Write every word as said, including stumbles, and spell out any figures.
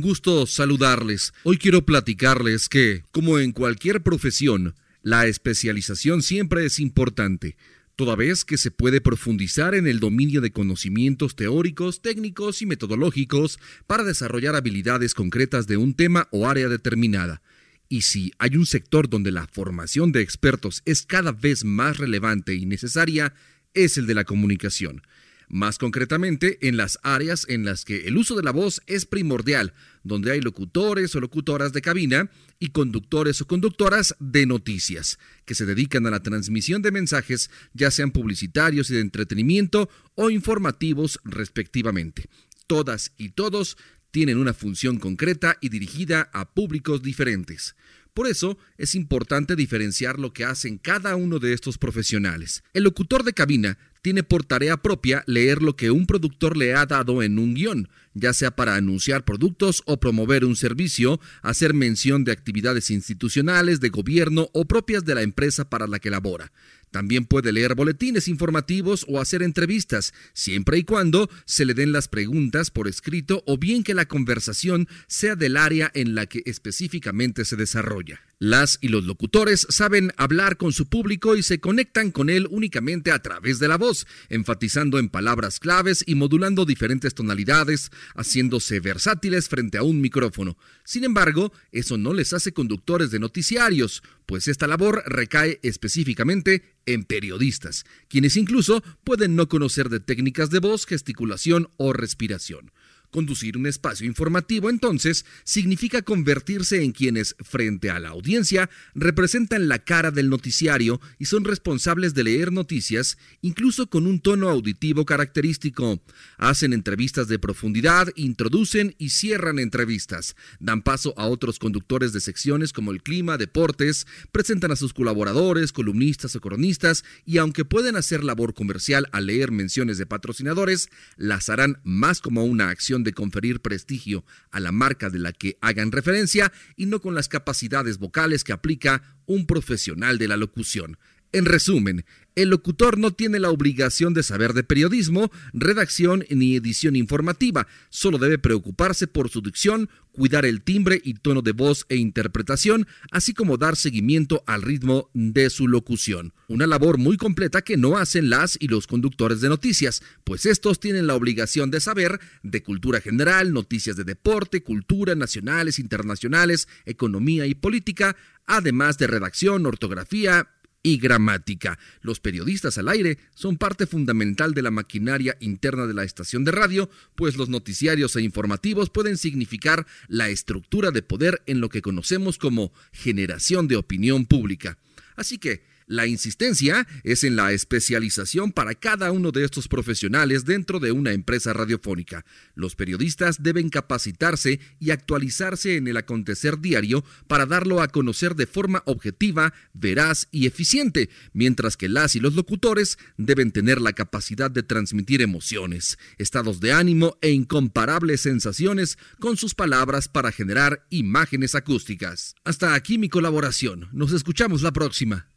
gusto saludarles. Hoy quiero platicarles que, como en cualquier profesión, la especialización siempre es importante, toda vez que se puede profundizar en el dominio de conocimientos teóricos, técnicos y metodológicos para desarrollar habilidades concretas de un tema o área determinada. Y si hay un sector donde la formación de expertos es cada vez más relevante y necesaria, es el de la comunicación. Más concretamente, en las áreas en las que el uso de la voz es primordial, donde hay locutores o locutoras de cabina y conductores o conductoras de noticias, que se dedican a la transmisión de mensajes, ya sean publicitarios y de entretenimiento o informativos respectivamente. Todas y todos tienen una función concreta y dirigida a públicos diferentes. Por eso, es importante diferenciar lo que hacen cada uno de estos profesionales. El locutor de cabina tiene por tarea propia leer lo que un productor le ha dado en un guión, ya sea para anunciar productos o promover un servicio, hacer mención de actividades institucionales, de gobierno o propias de la empresa para la que labora. También puede leer boletines informativos o hacer entrevistas, siempre y cuando se le den las preguntas por escrito o bien que la conversación sea del área en la que específicamente se desarrolla. Las y los locutores saben hablar con su público y se conectan con él únicamente a través de la voz, enfatizando en palabras claves y modulando diferentes tonalidades, haciéndose versátiles frente a un micrófono. Sin embargo, eso no les hace conductores de noticiarios, pues esta labor recae específicamente en periodistas, quienes incluso pueden no conocer de técnicas de voz, gesticulación o respiración. Conducir un espacio informativo, entonces, significa convertirse en quienes, frente a la audiencia, representan la cara del noticiario y son responsables de leer noticias, incluso con un tono auditivo característico. Hacen entrevistas de profundidad, introducen y cierran entrevistas, dan paso a otros conductores de secciones como el clima, deportes, presentan a sus colaboradores, columnistas o cronistas, y aunque pueden hacer labor comercial al leer menciones de patrocinadores, las harán más como una acción de conferir prestigio a la marca de la que hagan referencia y no con las capacidades vocales que aplica un profesional de la locución. En resumen, el locutor no tiene la obligación de saber de periodismo, redacción ni edición informativa, solo debe preocuparse por su dicción, cuidar el timbre y tono de voz e interpretación, así como dar seguimiento al ritmo de su locución. Una labor muy completa que no hacen las y los conductores de noticias, pues estos tienen la obligación de saber de cultura general, noticias de deporte, cultura, nacionales, internacionales, economía y política, además de redacción, ortografía y gramática. Los periodistas al aire son parte fundamental de la maquinaria interna de la estación de radio, pues los noticiarios e informativos pueden significar la estructura de poder en lo que conocemos como generación de opinión pública. Así que, la insistencia es en la especialización para cada uno de estos profesionales dentro de una empresa radiofónica. Los periodistas deben capacitarse y actualizarse en el acontecer diario para darlo a conocer de forma objetiva, veraz y eficiente, mientras que las y los locutores deben tener la capacidad de transmitir emociones, estados de ánimo e incomparables sensaciones con sus palabras para generar imágenes acústicas. Hasta aquí mi colaboración. Nos escuchamos la próxima.